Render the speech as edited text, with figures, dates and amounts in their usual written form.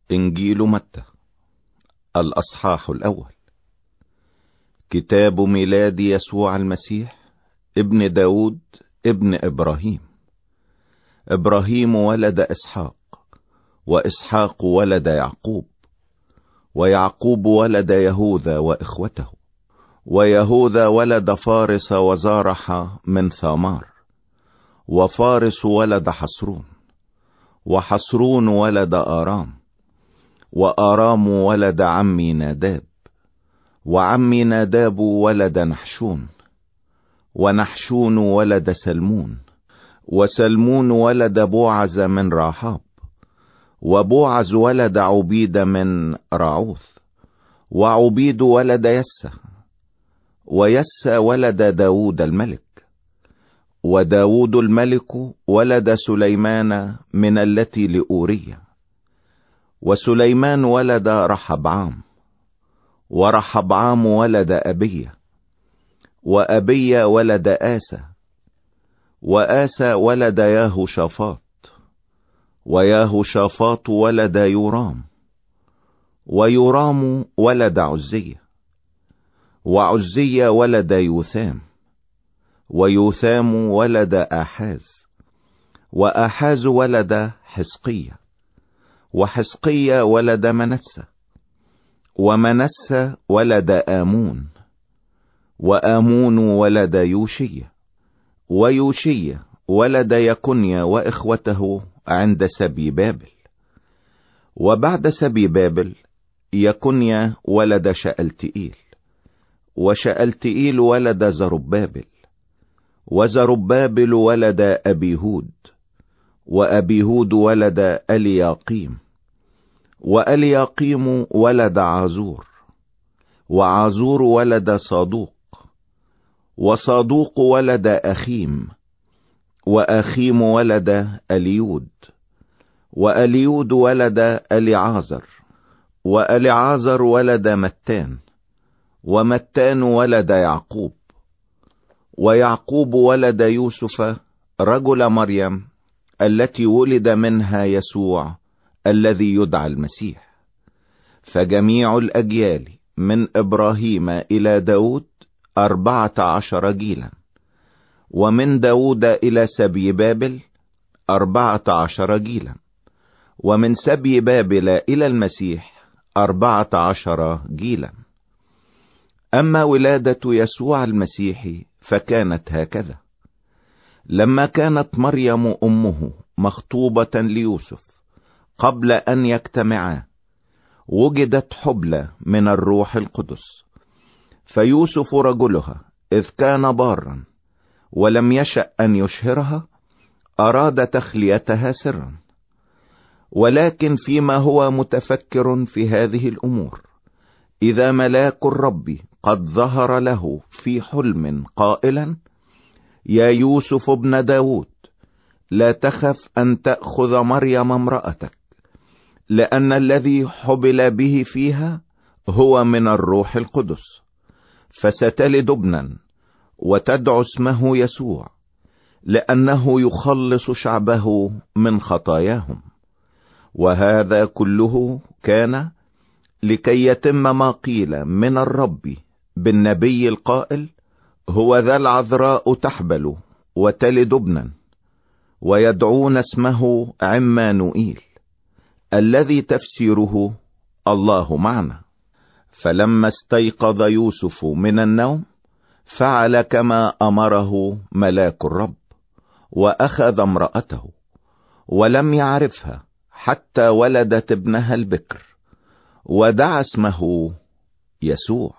إنجيل متى الأصحاح الأول. كتاب ميلاد يسوع المسيح ابن داود ابن إبراهيم. إبراهيم ولد إسحاق، وإسحاق ولد يعقوب، ويعقوب ولد يهوذا وإخوته، ويهوذا ولد فارس وزارح من ثامار، وفارس ولد حصرون، وحصرون ولد آرام، وآرام ولد عمي ناداب، وعمي ناداب ولد نحشون، ونحشون ولد سلمون، وسلمون ولد بوعز من راحاب، وبوعز ولد عبيد من راعوث، وعبيد ولد يسى، ويسى ولد داود الملك، وداود الملك ولد سليمان من التي لأورية، وسليمان ولد رحبعام، ورحبعام ولد أبية، وأبية ولد آسى، وآسى ولد ياهوشافاط، وياهوشافاط ولد يورام، ويورام ولد عزية، وعزية ولد يوثام، ويوثام ولد آحاز، وآحاز ولد حزقية، وحزقية ولد منسى، ومنسى ولد آمون، وآمون ولد يوشية، ويوشية ولد يكنيا وإخوته عند سبي بابل. وبعد سبي بابل يكنيا ولد شألتئيل، وشألتئيل ولد زربابل، وزربابل ولد أبيهود، وأبيهود ولد ألياقيم، وألياقيم ولد عازور، وعازور ولد صادوق، وصادوق ولد أخيم، وأخيم ولد أليود، وأليود ولد أليعازر، وأليعازر ولد متان، ومتان ولد يعقوب، ويعقوب ولد يوسف رجل مريم التي ولد منها يسوع الذي يدعى المسيح. فجميع الأجيال من إبراهيم إلى داود 14 جيلا، ومن داود إلى سبي بابل 14 جيلا، ومن سبي بابل إلى المسيح 14 جيلا. أما ولادة يسوع المسيح فكانت هكذا: لما كانت مريم أمه مخطوبة ليوسف قبل أن يجتمعا، وجدت حبلى من الروح القدس، فيوسف رجلها إذ كان بارا ولم يشأ أن يشهرها، أراد تخليتها سرا. ولكن فيما هو متفكر في هذه الأمور، إذا ملاك الرب قد ظهر له في حلم قائلا: يا يوسف ابن داود، لا تخف أن تأخذ مريم امرأتك، لأن الذي حبل به فيها هو من الروح القدس، فستلد ابنا وتدعو اسمه يسوع، لأنه يخلص شعبه من خطاياهم. وهذا كله كان لكي يتم ما قيل من الرب بالنبي القائل: هو ذا العذراء تحبل وتلد ابنا، ويدعون اسمه عمانوئيل، الذي تفسيره الله معنا. فلما استيقظ يوسف من النوم فعل كما أمره ملاك الرب، وأخذ امرأته، ولم يعرفها حتى ولدت ابنها البكر، ودعا اسمه يسوع.